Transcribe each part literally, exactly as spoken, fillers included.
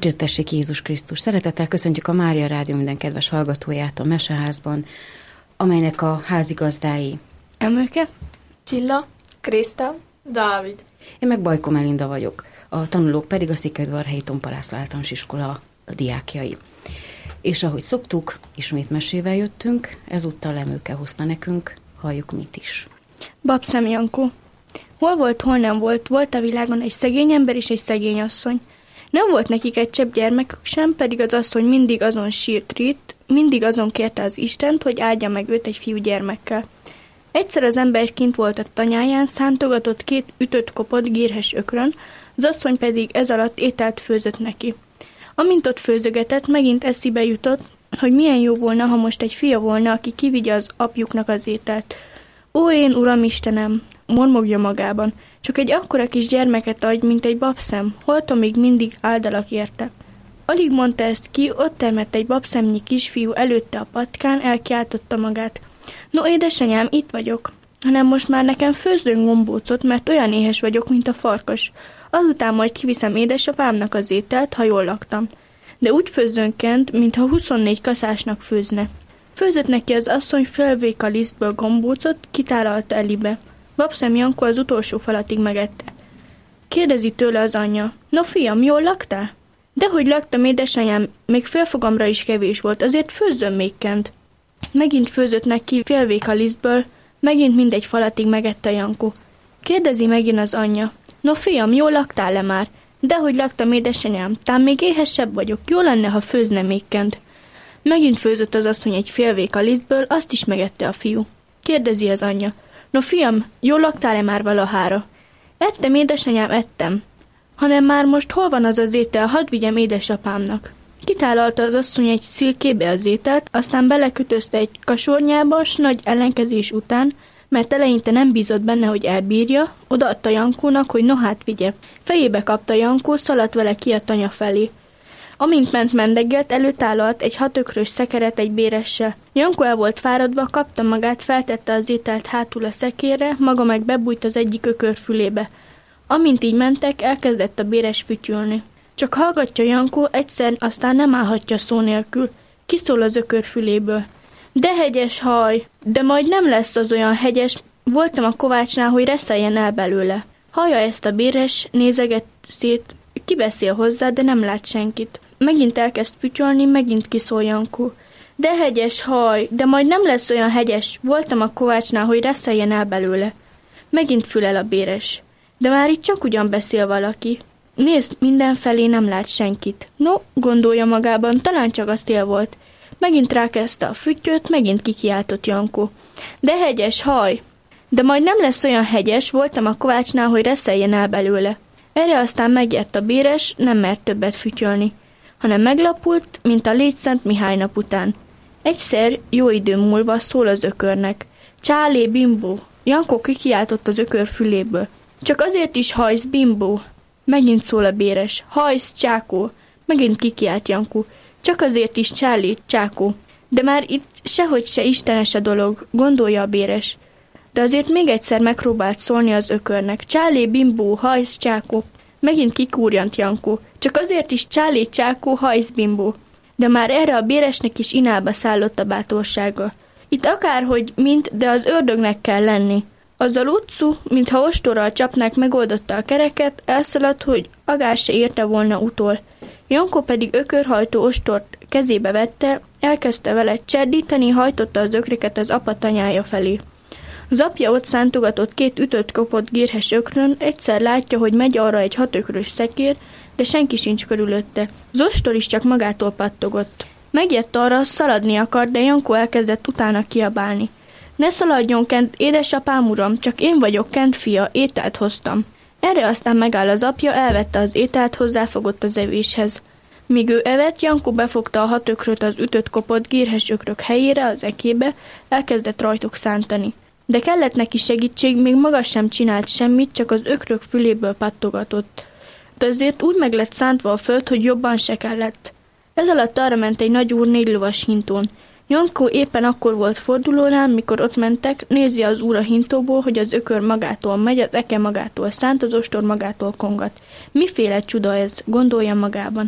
Dicsértessék Jézus Krisztus! Szeretettel köszöntjük a Mária Rádió minden kedves hallgatóját a Meseházban, amelynek a házigazdái Emőke, Csilla, Kriszta, Dávid. Én meg Bajko Melinda vagyok, a tanulók pedig a Székelyudvarhelyi Tompolászló Általános Iskola a diákjai. És ahogy szoktuk, ismét mesével jöttünk, ezúttal Emőke hozta nekünk, halljuk mit is. Babszem Jankó. Hol volt, hol nem volt, volt a világon egy szegény ember és egy szegény asszony. Nem volt nekik egy csepp gyermekük sem, pedig az asszony mindig azon sírt rít, mindig azon kérte az Istent, hogy áldja meg őt egy fiú gyermekkel. Egyszer az ember kint volt a tanyáján, szántogatott két ütött kopott gírhes ökrön, az asszony pedig ez alatt ételt főzött neki. Amint ott főzögetett, megint eszébe jutott, hogy milyen jó volna, ha most egy fia volna, aki kivigye az apjuknak az ételt. Ó, én, Uram Istenem, mormogja magában, csak egy akkora kis gyermeket adj, mint egy babszem, holtom még mindig áldalak érte. Alig mondta ezt ki, ott termett egy babszemnyi kisfiú előtte a patkán, elkiáltotta magát. No, édesanyám, itt vagyok, hanem most már nekem főzzön gombócot, mert olyan éhes vagyok, mint a farkas. Azután majd kiviszem édesapámnak az ételt, ha jól laktam. De úgy főzzönkent, mintha huszonnégy kaszásnak főzne. Főzött neki az asszony fölvéka lisztből gombócot, kitálalta elébe. Babszem Jankó az utolsó falatig megette. Kérdezi tőle az anyja. No fiam, jól laktál? Dehogy laktam, édesanyám, még félfogamra is kevés volt, azért főzzön még kent. Megint főzött neki félvéka lisztből, megint mindegy falatig megette Jankó. Kérdezi megint az anyja. No fiam, jól laktál-e már? Dehogy laktam, édesanyám, tám még éhesebb vagyok, jó lenne, ha főzne még kent. Megint főzött az asszony egy félvéka lisztből, azt is megette a fiú. Kérdezi az anyja. No fiam, jól laktál-e már valahára? Ettem, édesanyám, ettem. Hanem már most hol van az az étel, hadd vigyem édesapámnak. Kitálalta az asszony egy szilkébe az ételt, aztán belekötözte egy kasornyába, s nagy ellenkezés után, mert eleinte nem bízott benne, hogy elbírja, odaadta Jankónak, hogy no hát vigye. Fejébe kapta Jankó, szaladt vele ki a tanya felé. Amint ment mendeggelt, előtállalt egy hatökrös szekeret egy béressel. Jankó el volt fáradva, kapta magát, feltette az ételt hátul a szekérre, maga meg bebújt az egyik ökör fülébe. Amint így mentek, elkezdett a béres fütyülni. Csak hallgatja Jankó, egyszer aztán nem állhatja szó nélkül. Kiszól az ökör füléből. De hegyes haj, de majd nem lesz az olyan hegyes, voltam a kovácsnál, hogy reszeljen el belőle. Hallja ezt a béres, nézeget szét, kibeszél hozzá, de nem lát senkit. Megint elkezd fütyölni, megint kiszól Jankó. De hegyes haj, de majd nem lesz olyan hegyes, voltam a kovácsnál, hogy reszeljen el belőle. Megint fülel a béres. De már itt csak ugyan beszél valaki. Nézd, mindenfelé nem lát senkit. No, gondolja magában, talán csak a szél volt. Megint rákezdte a füttyöt, megint kikiáltott Jankó. De hegyes haj! De majd nem lesz olyan hegyes, voltam a kovácsnál, hogy reszeljen el belőle. Erre aztán megjött a béres, nem mert többet fütyölni, hanem meglapult, mint a Létszent Mihály nap után. Egyszer, jó idő múlva szól az ökörnek. Csálé, bimbó! Jankó kikiáltott az ökör füléből. Csak azért is hajsz, bimbó! Megint szól a béres. Hajsz, csákó! Megint kikiált Jankó. Csak azért is csálé, csákó. De már itt sehogy se istenes a dolog, gondolja a béres. De azért még egyszer megpróbált szólni az ökörnek. Csálé, bimbó, hajsz, csákó. Megint kikúrjant Jankó. Csak azért is csálé, csákó, hajsz, bimbó. De már erre a béresnek is inálba szállott a bátorsága. Itt akárhogy mint, de az ördögnek kell lenni. Azzal utcú, mintha ostorral csapnák, megoldotta a kereket, elszaladt, hogy agás se érte volna utol. Jankó pedig ökörhajtó ostort kezébe vette, elkezdte vele cserdíteni, hajtotta az ökröket az apa tanyája felé. Az apja ott szántogatott két ütött kopott gírhes ökrön, egyszer látja, hogy megy arra egy hatökrös szekér, de senki sincs körülötte. Az ostor is csak magától pattogott. Megjött arra, szaladni akart, de Jankó elkezdett utána kiabálni. Ne szaladjon Kent, édesapám uram, csak én vagyok Kent fia, ételt hoztam. Erre aztán megáll az apja, elvette az ételt, hozzáfogott az evéshez. Míg ő evett, Jankó befogta a hat ökröt az ütött kopott gírhes ökrök helyére, az ekébe, elkezdett rajtuk szántani. De kellett neki segítség, még maga sem csinált semmit, csak az ökrök füléből pattogatott. De azért úgy meg lett szántva a föld, hogy jobban se kellett. Ez alatt arra ment egy nagy úr négy lovas hintón. Jankó éppen akkor volt fordulónál, mikor ott mentek, nézi az úr a hintóból, hogy az ökör magától megy, az eke magától szánt, az ostor magától kongat. Miféle csuda ez, gondolja magában.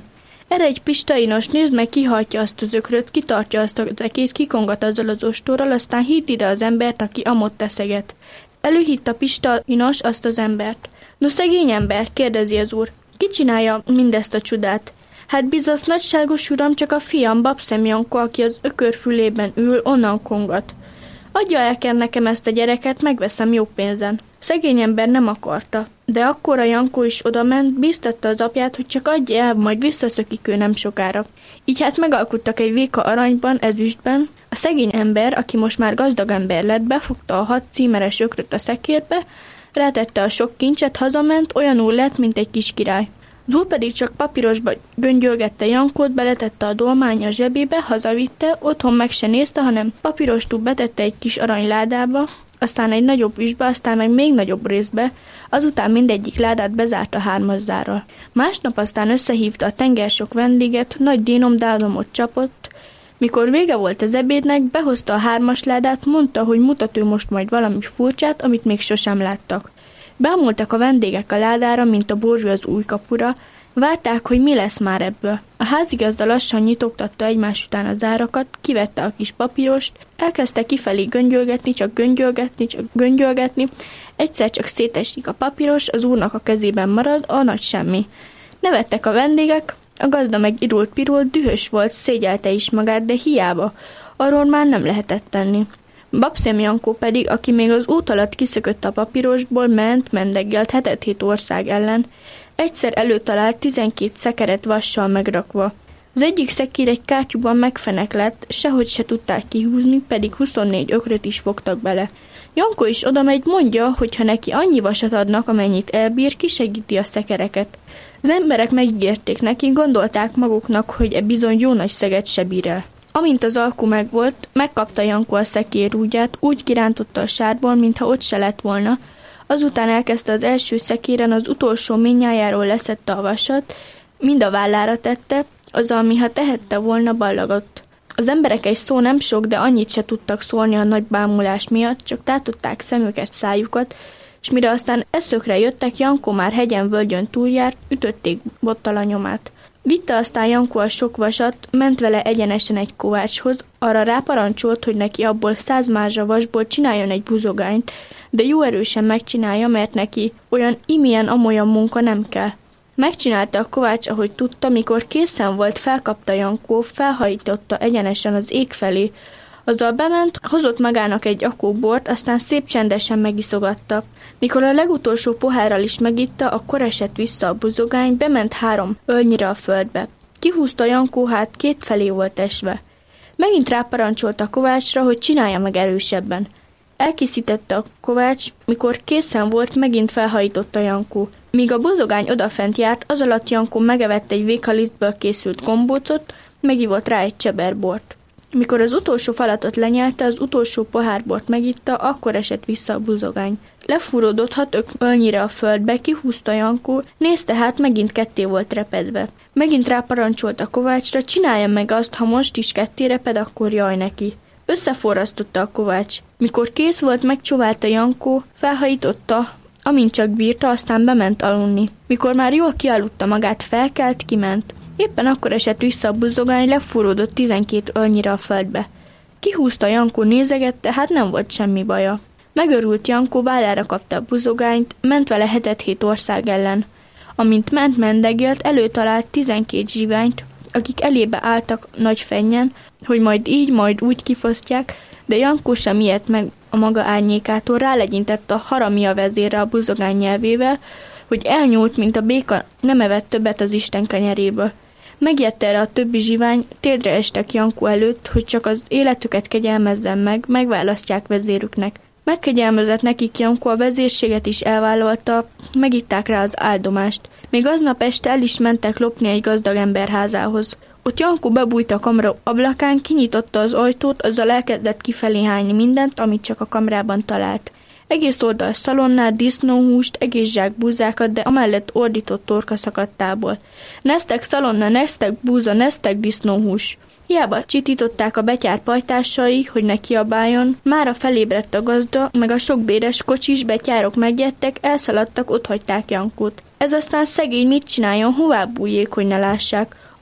Erre egy Pistainos nézd meg, kihajtja azt az ökröt, kitartja azt az ekét, kikongat azzal az ostorral, aztán hidd ide az embert, aki amott teszeget. Előhitt a Pistainos azt az embert. No, szegény ember, kérdezi az úr. Ki csinálja mindezt a csodát? Hát bizasz, nagyságos uram, csak a fiam, Babszem Janko, aki az ökör fülében ül, onnan kongat. Adja el nekem ezt a gyereket, megveszem jó pénzen. Szegény ember nem akarta, de akkor a Jankó is odament, bíztatta az apját, hogy csak adja el, majd visszaszökik ő nem sokára. Így hát megalkuttak egy véka aranyban, ezüstben. A szegény ember, aki most már gazdag ember lett, befogta a hat címeres ökröt a szekérbe, rátette a sok kincset, hazament, olyanul lett, mint egy kis király. Az úr pedig csak papírosba göngyölgette Jankót, beletette a dolmánya a zsebébe, hazavitte, otthon meg se nézte, hanem papírostól betette egy kis aranyládába, aztán egy nagyobb üsbe, aztán meg még nagyobb részbe, azután mindegyik ládát bezárta hármas zárral. Másnap aztán összehívta a tenger sok vendéget, nagy dínomdálomot csapott. Mikor vége volt az ebédnek, behozta a hármas ládát, mondta, hogy mutat ő most majd valami furcsát, amit még sosem láttak. Bámultak a vendégek a ládára, mint a borjú az új kapura, várták, hogy mi lesz már ebből. A házigazda lassan nyitogtatta egymás után a zárakat, kivette a kis papírost, elkezdte kifelé göngyölgetni, csak göngyölgetni, csak göngyölgetni, egyszer csak szétesik a papíros, az úrnak a kezében marad, a nagy semmi. Nevettek a vendégek, a gazda meg irult-pirult, dühös volt, szégyelte is magát, de hiába, arról már nem lehetett tenni. Babszem Jankó pedig, aki még az út alatt kiszökött a papírosból, ment, mendeggelt hetet-hét ország ellen, egyszer előtalált tizenkét szekeret vassal megrakva. Az egyik szekér egy kátyúban megfenek lett, sehogy se tudták kihúzni, pedig huszonnégy ökröt is fogtak bele. Jankó is odamegy, mondja, hogy ha neki annyi vasat adnak, amennyit elbír, kisegíti a szekereket. Az emberek megígérték neki, gondolták maguknak, hogy e bizony jó nagy szeget se bír el. Amint az alkú megvolt, megkapta Jankó a szekérúgyát, úgy kirántotta a sárból, mintha ott se lett volna. Azután elkezdte az első szekéren, az utolsó minnyájáról leszedte a vasat, mind a vállára tette, azzal, miha tehette volna, ballagott. Az emberek egy szó nem sok, de annyit se tudtak szólni a nagy bámulás miatt, csak tátották szemüket, szájukat, és mire aztán eszökre jöttek, Jankó már hegyen-völgyön túljárt, ütötték bottal a nyomát. Vitte aztán Jankó a sok vasat, ment vele egyenesen egy kovácshoz, arra ráparancsolt, hogy neki abból száz mázsa vasból csináljon egy buzogányt, de jó erősen megcsinálja, mert neki olyan imilyen amolyan munka nem kell. Megcsinálta a kovács, ahogy tudta, mikor készen volt, felkapta Jankó, felhajtotta egyenesen az ég felé. Azzal bement, hozott magának egy akó bort, aztán szép csendesen megiszogatta. Mikor a legutolsó pohárral is megitta, akkor esett vissza a buzogány, bement három ölnyire a földbe. Kihúzta Jankó, hát két felé volt esve. Megint ráparancsolta a kovácsra, hogy csinálja meg erősebben. Elkészítette a kovács, mikor készen volt, megint felhajította Jankó. Míg a buzogány odafent járt, az alatt Jankó megevett egy vékalisztből készült gombócot, megivott rá egy cseber bort. Mikor az utolsó falatot lenyelte, az utolsó pohárbort megitta, akkor esett vissza a buzogány. Lefúródott hat ök ölnyire a földbe, kihúzta Jankó, nézte, hát megint ketté volt repedve. Megint ráparancsolt a kovácsra, csinálja meg azt, ha most is ketté reped, akkor jaj neki. Összeforrasztotta a kovács. Mikor kész volt, megcsóválta Jankó, felhajította, amint csak bírta, aztán bement aludni. Mikor már jól kialudta magát, felkelt, kiment. Éppen akkor esett vissza a buzogány, lefúródott tizenkét ölnyire a földbe. Kihúzta Jankó, nézegette, hát nem volt semmi baja. Megörült Jankó, vállára kapta a buzogányt, ment vele hetet-hét ország ellen. Amint ment, mendegélt, előtalált tizenkét zsiványt, akik elébe álltak nagy fennyen, hogy majd így, majd úgy kifosztják, de Jankó sem ijedt meg a maga árnyékától, rálegyintett a haramia vezérre a buzogány nyelvével, hogy elnyúlt, mint a béka, nem evett többet az Isten kenyeréből. Megijedt erre a többi zsivány, térdre estek Jankó előtt, hogy csak az életüket kegyelmezzen meg, megválasztják vezérüknek. Megkegyelmezett nekik Jankó, a vezérséget is elvállalta, megitták rá az áldomást. Még aznap este el is mentek lopni egy gazdag ember házához. Ott Jankó bebújt a kamra ablakán, kinyitotta az ajtót, azzal elkezdett kifelé hányni mindent, amit csak a kamrában talált. Egész oldal szalonnát, disznóhúst, egész zsák búzákat, de amellett ordított torka szakadtából. Nesztek szalonna, nesztek búza, nesztek disznóhús. Hiába csitították a betyár pajtásai, hogy ne kiabáljon, mára felébredt a gazda, meg a sok béres kocsis betyárok megjettek, elszaladtak, otthagyták Jankót. Ez aztán szegény mit csináljon, hová bújjék, hogy ne lássák.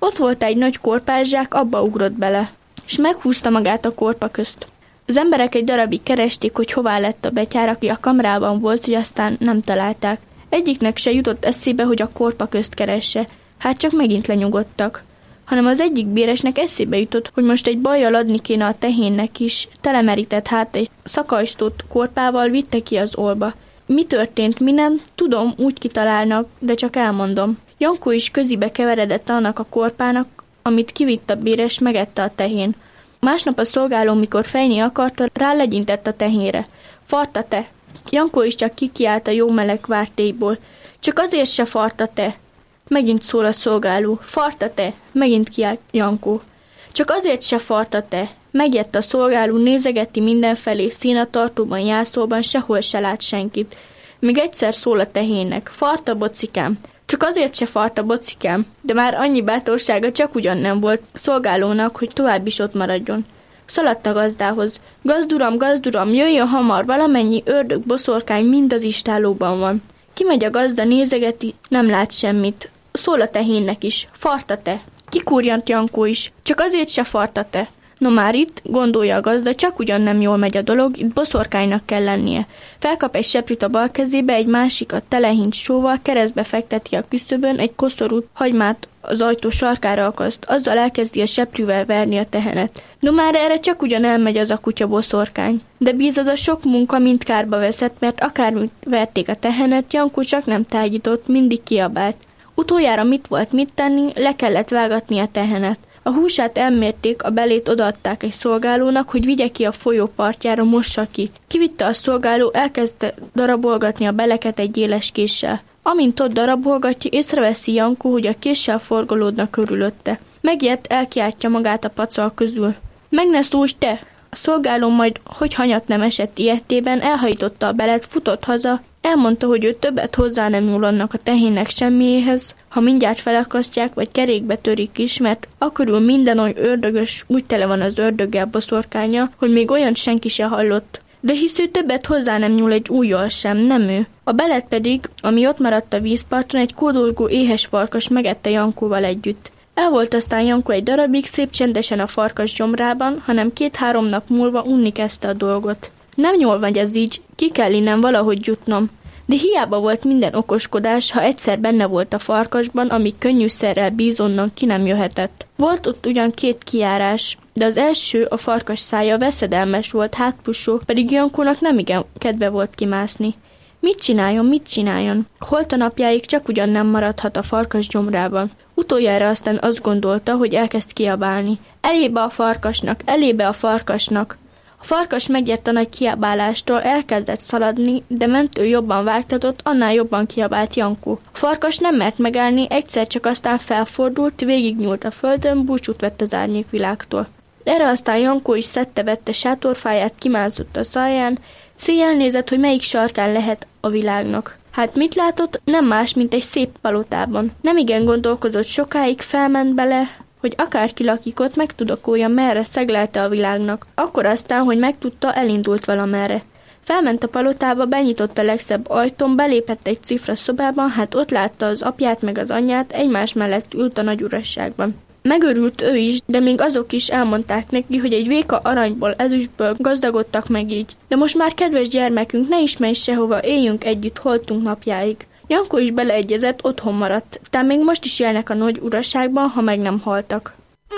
Ott volt egy nagy korpászsák, abba ugrott bele, és meghúzta magát a korpa közt. Az emberek egy darabig keresték, hogy hová lett a betyár, aki a kamrában volt, hogy aztán nem találták. Egyiknek se jutott eszébe, hogy a korpa közt keresse, hát csak megint lenyugodtak. Hanem az egyik béresnek eszébe jutott, hogy most egy bajjal adni kéne a tehénnek is, telemerített hát egy szakajsztott korpával vitte ki az olba. Mi történt, mi nem, tudom, úgy kitalálnak, de csak elmondom. Jankó is közibe keveredett annak a korpának, amit kivitt a béres, megette a tehén. Másnap a szolgáló, mikor fejni akarta, rá legyintett a tehénre. Farta te! Jankó is csak kikiált a jó meleg vártéiból. Csak azért se farta te! Megint szól a szolgáló. Farta te! Megint kiált Jankó. Csak azért se farta te! Megjött a szolgáló, nézegeti mindenfelé, színatartóban, jászolban, sehol se lát senkit. Még egyszer szól a tehénnek. Farta, bocikám! Csak azért se farta, bocikám, de már annyi bátorsága csak ugyan nem volt szolgálónak, hogy tovább is ott maradjon. Szaladt a gazdához. Gazduram, gazduram, jöjjön hamar, valamennyi ördög, boszorkány mind az istállóban van. Kimegy a gazda, nézegeti, nem lát semmit. Szól a tehénnek is. Farta te! Kikúrjant Jankó is. Csak azért se farta te! No már itt, gondolja a gazda, csak ugyan nem jól megy a dolog, itt boszorkánynak kell lennie. Felkap egy seprűt a bal kezébe, egy másikat telehint sóval, keresztbe fekteti a küszöbön, egy koszorút hagymát az ajtó sarkára akaszt, azzal elkezdi a seprűvel verni a tehenet. No már erre csak ugyan elmegy az a kutya boszorkány. De bíz az a sok munka mind kárba veszett, mert akármit verték a tehenet, Jankó csak nem tágított, mindig kiabált. Utoljára mit volt mit tenni, le kellett vágatni a tehenet. A húsát elmérték, a belét odaadták egy szolgálónak, hogy vigye ki a folyó partjára, mossa ki. Kivitte a szolgáló, elkezdte darabolgatni a beleket egy éles késsel. Amint ott darabolgatja, észreveszi Jankó, hogy a késsel forgolódnak körülötte. Megijedt, elkiáltja magát a pacal közül. Meg ne szólj te! A szolgáló majd, hogy hanyat nem esett ilyetében, elhajította a belet, futott haza, elmondta, hogy ő többet hozzá nem nyúl annak a tehénnek semmiéhez, ha mindjárt felakasztják, vagy kerékbe törik is, mert akörül minden oly ördögös, úgy tele van az ördöggel boszorkánya, hogy még olyan senki se hallott. De hisz ő többet hozzá nem nyúl egy ujjal sem, nem ő. A belet pedig, ami ott maradt a vízparton, egy kódolgó éhes farkas megette Jankóval együtt. El volt aztán Jankó egy darabig szép csendesen a farkas gyomrában, hanem két-három nap múlva unni kezdte a dolgot. Nem jól vagy ez így, ki kell innen valahogy jutnom. De hiába volt minden okoskodás, ha egyszer benne volt a farkasban, ami könnyűszerrel bízonnan ki nem jöhetett. Volt ott ugyan két kijárás, de az első, a farkas szája veszedelmes volt, hátpussó, pedig Jankónak nemigen kedve volt kimászni. Mit csináljon, mit csináljon? Holt a napjáig csak ugyan nem maradhat a farkas gyomrában. Utoljára aztán azt gondolta, hogy elkezd kiabálni. Elébe a farkasnak, elébe a farkasnak! A farkas megjött a nagy kiabálástól, elkezdett szaladni, de mentő jobban vágtatott, annál jobban kiabált Jankó. A farkas nem mert megállni, egyszer csak aztán felfordult, végignyúlt a földön, búcsút vett az árnyékvilágtól. Erre aztán Jankó is szedte-vette sátorfáját, kimázott a száján, széjjel nézett, hogy melyik sarkán lehet a világnak. Hát mit látott? Nem más, mint egy szép palotában. Nem igen gondolkodott sokáig, felment bele, hogy akárki lakik ott, megtudakolja, merre szeglelte a világnak. Akkor aztán, hogy megtudta, elindult valamerre. Felment a palotába, benyitott a legszebb ajtón, belépett egy cifra szobában, hát ott látta az apját meg az anyját, egymás mellett ült a nagy urasságban. Megörült ő is, de még azok is elmondták neki, hogy egy véka aranyból, ezüstből gazdagodtak meg így. De most már, kedves gyermekünk, ne is menj sehova, éljünk együtt, holtunk napjáig. Jankó is beleegyezett, otthon maradt. Tehát még most is élnek a nagy uraságban, ha meg nem haltak.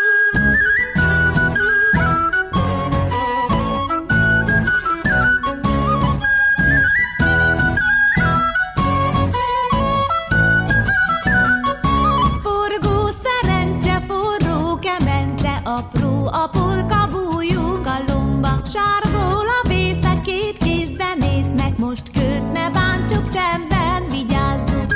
Forgó szerencse, forró kemence, apró a polka bújó galomba. Sárból a vészek, két kis zenésznek, most költ, ne bántsuk, csendben vigyázzunk.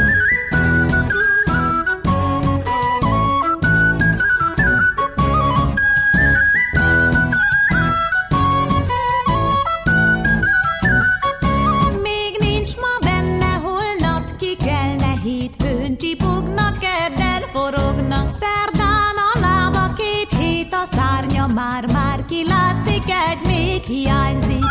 Még nincs ma benne, holnap ki kellene, hétfőn csipognak, kedden forognak, szerdán a lába, két hét a szárnya, már-már kilátszik, egy még hiányzik.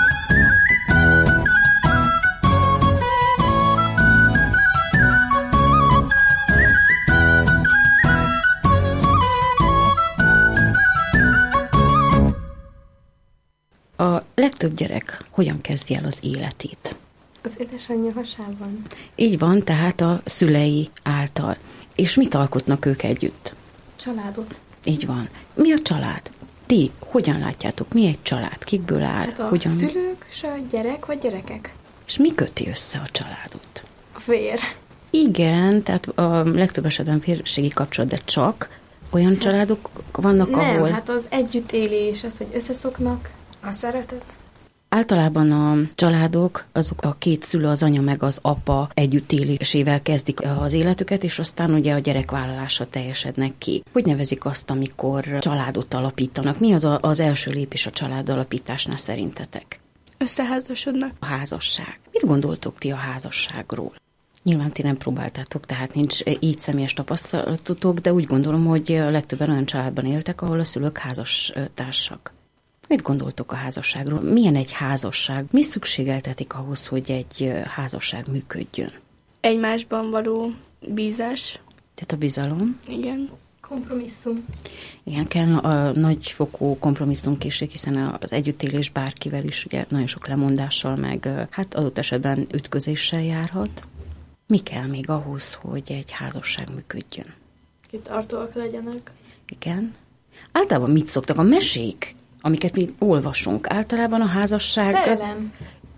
A legtöbb gyerek hogyan kezdi el az életét? Az édesanyja hasában. Így van, tehát a szülei által. És mit alkotnak ők együtt? Családot. Így van. Mi a család? Ti hogyan látjátok? Mi egy család? Kikből áll? Hát a hogyan? szülők, és a gyerek, vagy gyerekek. És mi köti össze a családot? A vér. Igen, tehát a legtöbb esetben férségi kapcsolat, de csak olyan hát, családok vannak, nem, ahol... Nem, hát az együttélés, az, hogy összeszoknak. A szeretet. Általában a családok, azok a két szülő, az anya meg az apa együttélésével kezdik az életüket, és aztán ugye a gyerekvállalása teljesednek ki. Hogy nevezik azt, amikor családot alapítanak? Mi az a, az első lépés a család alapításnál szerintetek? Összeházasodnak. A házasság. Mit gondoltok ti a házasságról? Nyilván ti nem próbáltátok, tehát nincs így személyes tapasztalatotok, de úgy gondolom, hogy a legtöbben olyan családban éltek, ahol a szülők házastársak. Mit gondoltok a házasságról? Milyen egy házasság? Mi szükségeltetik ahhoz, hogy egy házasság működjön? Egymásban való bízás. Tehát a bizalom. Igen. Kompromisszum. Igen, kell a nagyfokú kompromisszumkészség, hiszen az együttélés bárkivel is ugye nagyon sok lemondással, meg hát adott esetben ütközéssel járhat. Mi kell még ahhoz, hogy egy házasság működjön? Kitartóak legyenek. Igen. Általában mit szoktak? A mesék, amiket mi olvasunk, általában a házasság... Szerelem.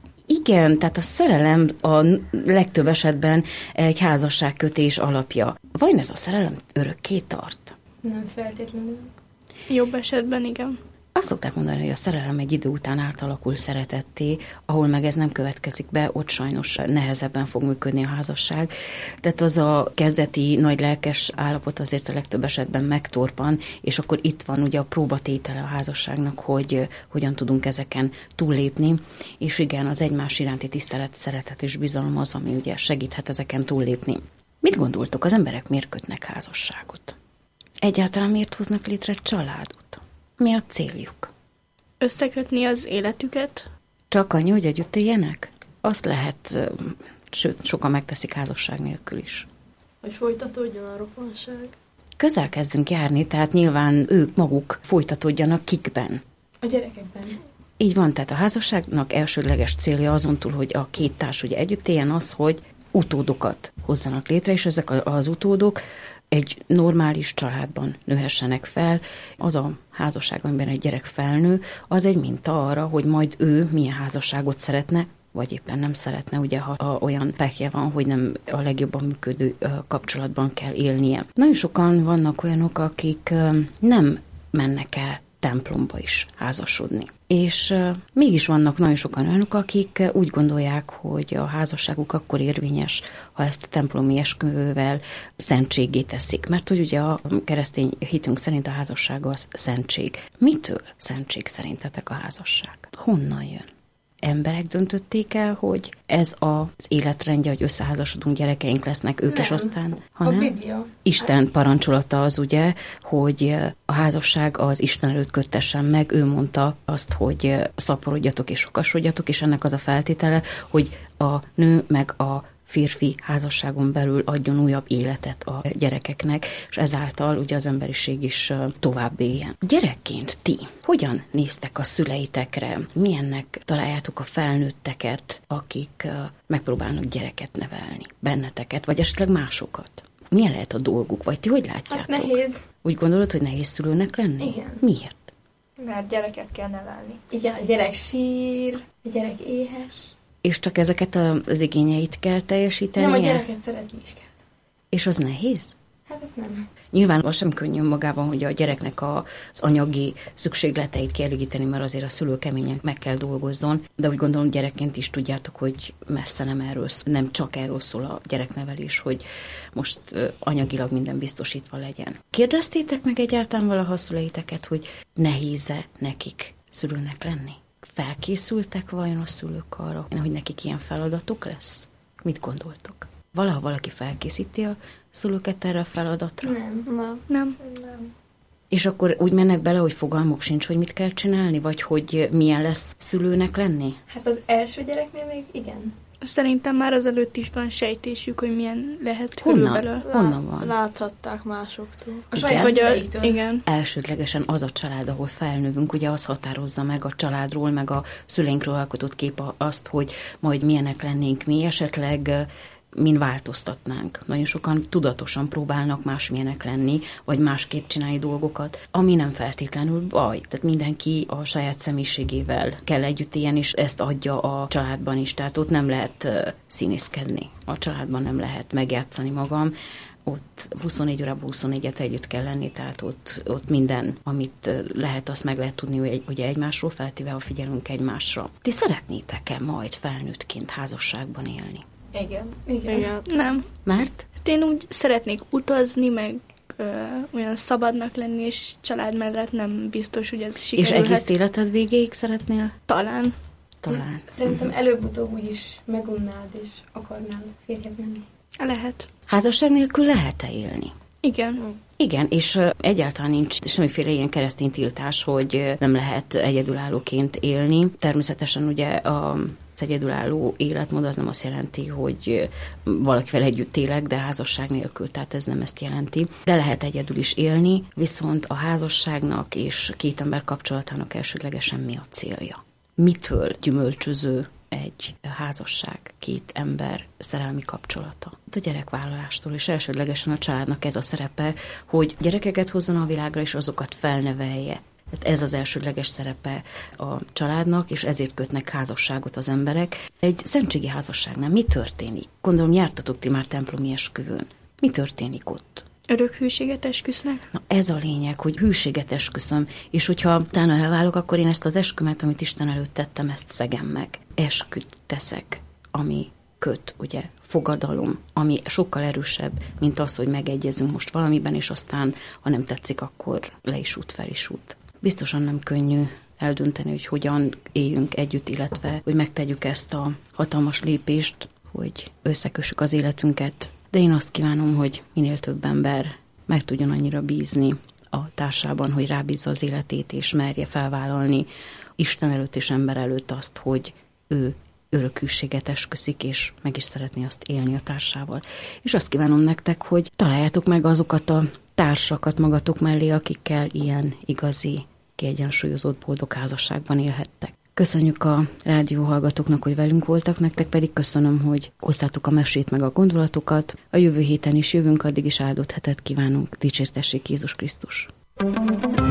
Igen, tehát a szerelem a legtöbb esetben egy házasságkötés alapja. Vajon ez a szerelem örökké tart? Nem feltétlenül. Jobb esetben igen. Azt szokták mondani, hogy a szerelem egy idő után átalakul szeretetté, ahol meg ez nem következik be, ott sajnos nehezebben fog működni a házasság. Tehát az a kezdeti nagy lelkes állapot azért a legtöbb esetben megtorpan, és akkor itt van ugye a próbatétele a házasságnak, hogy hogyan tudunk ezeken túllépni, és igen, az egymás iránti tisztelet, szeretet és bizalom az, ami ugye segíthet ezeken túllépni. Mit gondoltok, az emberek miért kötnek házasságot? Egyáltalán miért hoznak létre családot? Mi a céljuk? Összekötni az életüket. Csak annyi, hogy együtt éljenek? Azt lehet, sőt, sokan megteszik házasság nélkül is. Hogy folytatódjon a rokonság. Közel kezdünk járni, tehát nyilván ők maguk folytatódjanak kikben. A gyerekekben. Így van, tehát a házasságnak elsődleges célja azon túl, hogy a két társ ugye együtt éljen, az, hogy utódokat hozzanak létre, és ezek az utódok egy normális családban nőhessenek fel. Az a házasság, amiben egy gyerek felnő, az egy minta arra, hogy majd ő milyen házasságot szeretne, vagy éppen nem szeretne, ugye, ha olyan pekje van, hogy nem a legjobban működő kapcsolatban kell élnie. Nagyon sokan vannak olyanok, akik nem mennek el templomba is házasodni. És uh, mégis vannak nagyon sokan olyanok, akik uh, úgy gondolják, hogy a házasságuk akkor érvényes, ha ezt a templomi esküvővel szentségé teszik. Mert hogy ugye a keresztény hitünk szerint a házasság az szentség. Mitől szentség szerintetek a házasság? Honnan jön? Emberek döntötték el, hogy ez az életrendje, hogy összeházasodunk, gyerekeink lesznek, ők nem. És aztán... A hanem Biblia. Isten parancsolata az ugye, hogy a házasság az Isten előtt köttessen meg. Ő mondta azt, hogy szaporodjatok és sokasodjatok, és ennek az a feltétele, hogy a nő meg a férfi házasságon belül adjon újabb életet a gyerekeknek, és ezáltal ugye az emberiség is tovább éljen. Gyerekként ti hogyan néztek a szüleitekre? Milyennek találjátok a felnőtteket, akik megpróbálnak gyereket nevelni? Benneteket, vagy esetleg másokat? Milyen lehet a dolguk, vagy ti hogy látjátok? Hát nehéz. Úgy gondolod, hogy nehéz szülőnek lenni? Igen. Miért? Mert gyereket kell nevelni. Igen, a gyerek sír, a gyerek éhes. És csak ezeket az igényeit kell teljesíteni? Nem, a gyereket szeretni is kell. És az nehéz? Hát az nem. Nyilván az sem könnyű magában, hogy a gyereknek a, az anyagi szükségleteit kielégíteni, mert azért a szülő keményen meg kell dolgozzon, de úgy gondolom gyerekként is tudjátok, hogy messze nem erről szól, nem csak erről szól a gyereknevelés, hogy most anyagilag minden biztosítva legyen. Kérdeztétek meg egyáltalán valaha a szüleiteket, hogy nehéz-e nekik szülőnek lenni? Felkészültek vajon a szülők arra, hogy nekik ilyen feladatuk lesz? Mit gondoltok? Valaha valaki felkészíti a szülőket erre a feladatra? Nem. Nem. Nem. Nem. És akkor úgy mennek bele, hogy fogalmuk sincs, hogy mit kell csinálni, vagy hogy milyen lesz szülőnek lenni? Hát az első gyereknél még igen. Szerintem már azelőtt is van sejtésük, hogy milyen lehet Honnan? körülbelül. Honnan van? Láthatták másoktól. A saját Vagy a, szüleitől. igen. Elsődlegesen az a család, ahol felnövünk, ugye az határozza meg a családról, meg a szüleinkről alkotott kép azt, hogy majd milyenek lennénk mi, esetleg min változtatnánk. Nagyon sokan tudatosan próbálnak másmilyenek lenni, vagy másképp csinálni dolgokat, ami nem feltétlenül baj. Tehát mindenki a saját személyiségével kell együtt élni, és ezt adja a családban is. Tehát ott nem lehet színészkedni. A családban nem lehet megjátszani magam. Ott huszonnégy órában huszonnégyet együtt kell lenni, tehát ott, ott minden, amit lehet, azt meg lehet tudni, hogy ugye egymásról, feltéve, ha figyelünk egymásra. Ti szeretnétek-e majd felnőttként házasságban élni? Igen. Igen. Igen. Nem. Mert? Hát én úgy szeretnék utazni, meg ö, olyan szabadnak lenni, és család mellett nem biztos, hogy ez És sikerülhet. egész életed végéig szeretnél? Talán. Talán. Szerintem előbb-utóbb úgyis megunnád, és akarnál férjhez menni. Lehet. Házasság nélkül lehet-e élni? Igen. Igen, és ö, egyáltalán nincs semmiféle ilyen keresztény tiltás, hogy ö, nem lehet egyedülállóként élni. Természetesen ugye a az egyedülálló életmód az nem azt jelenti, hogy valakivel együtt élek, de házasság nélkül, tehát ez nem ezt jelenti. De lehet egyedül is élni, viszont a házasságnak és két ember kapcsolatának elsődlegesen mi a célja? Mitől gyümölcsöző egy házasság, két ember szerelmi kapcsolata? A gyerekvállalástól, és elsődlegesen a családnak ez a szerepe, hogy gyerekeket hozzon a világra, és azokat felnevelje. Tehát ez az elsődleges szerepe a családnak, és ezért kötnek házasságot az emberek. Egy szentségi házasságnál mi történik? Gondolom, jártatok ti már templomi esküvőn. Mi történik ott? Örök hűséget esküsznek? Na ez a lényeg, hogy hűséget esküszöm, és hogyha utána elválok, akkor én ezt az eskümet, amit Isten előtt tettem, ezt szegem meg. Esküt teszek, ami köt, ugye, fogadalom, ami sokkal erősebb, mint az, hogy megegyezünk most valamiben, és aztán, ha nem tetszik, akkor le is út, fel is út. Biztosan nem könnyű eldönteni, hogy hogyan éljünk együtt, illetve hogy megtegyük ezt a hatalmas lépést, hogy összekössük az életünket. De én azt kívánom, hogy minél több ember meg tudjon annyira bízni a társában, hogy rábízza az életét, és merje felvállalni Isten előtt és ember előtt azt, hogy ő örök hűséget esküszik, és meg is szeretné azt élni a társával. És azt kívánom nektek, hogy találjátok meg azokat a társakat magatok mellé, akikkel ilyen igazi, kiegyensúlyozott, boldog házasságban élhettek. Köszönjük a rádióhallgatóknak, hogy velünk voltak, nektek pedig köszönöm, hogy hoztátok a mesét meg a gondolatokat. A jövő héten is jövünk, addig is áldott hetet kívánunk. Dicsértessék Jézus Krisztus!